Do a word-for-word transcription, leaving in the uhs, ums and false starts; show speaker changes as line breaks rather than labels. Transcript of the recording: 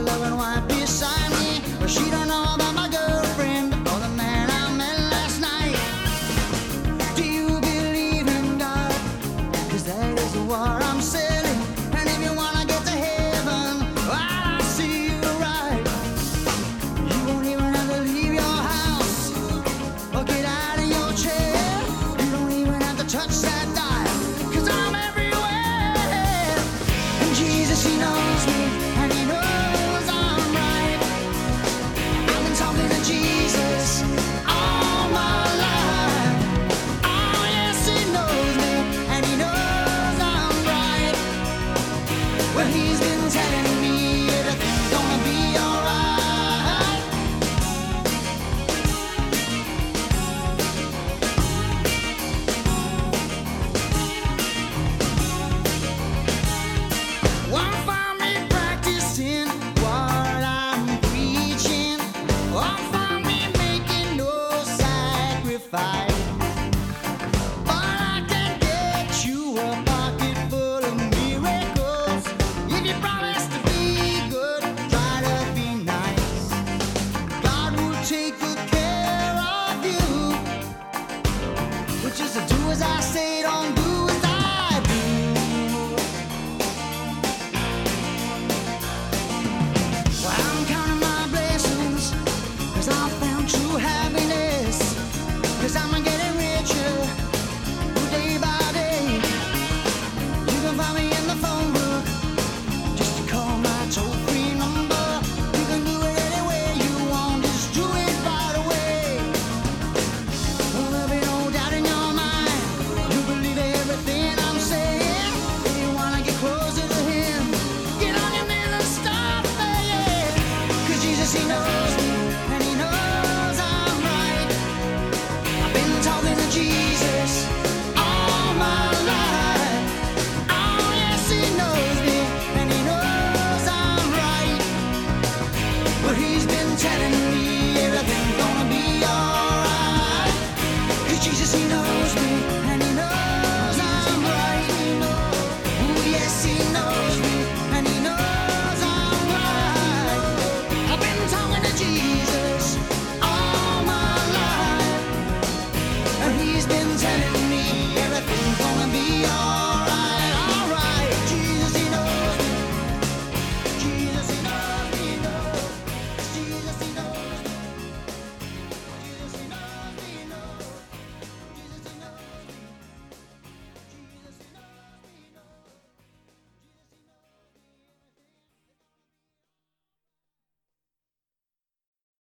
loving wife beside me. But she don't know about my girlfriend or the man I met last night. Do you believe in God? 'Cause that is the war I'm selling. And if you wanna get to heaven, I see you right. You won't even have to leave your house or get out of your chair. You don't even have to touch that dial, 'cause I'm everywhere. And Jesus, he knows me, and he knows I'm right. I've been talking to Jesus all my life. Oh yes, he knows me, and he knows I'm right. Well, he's been telling me everything's gonna be alright. Won't find me practicing what I'm preaching. Won't find me making no sacrifice. But I can get you a pocket full of miracles if you promise to be good, try to be nice. God will take good care of you, which is to do as I say, don't do as I do. Well, I'm counting my blessings, 'cause I found true happiness. 'Cause I'm getting richer day by day. You can find me in the phone book, just to call my toll-free number. You can do it any way you want, just do it right away. Well, there'll be no doubt in your mind, you believe everything I'm saying. If you wanna get closer to him, get on your knees and start praying. 'Cause Jesus, he knows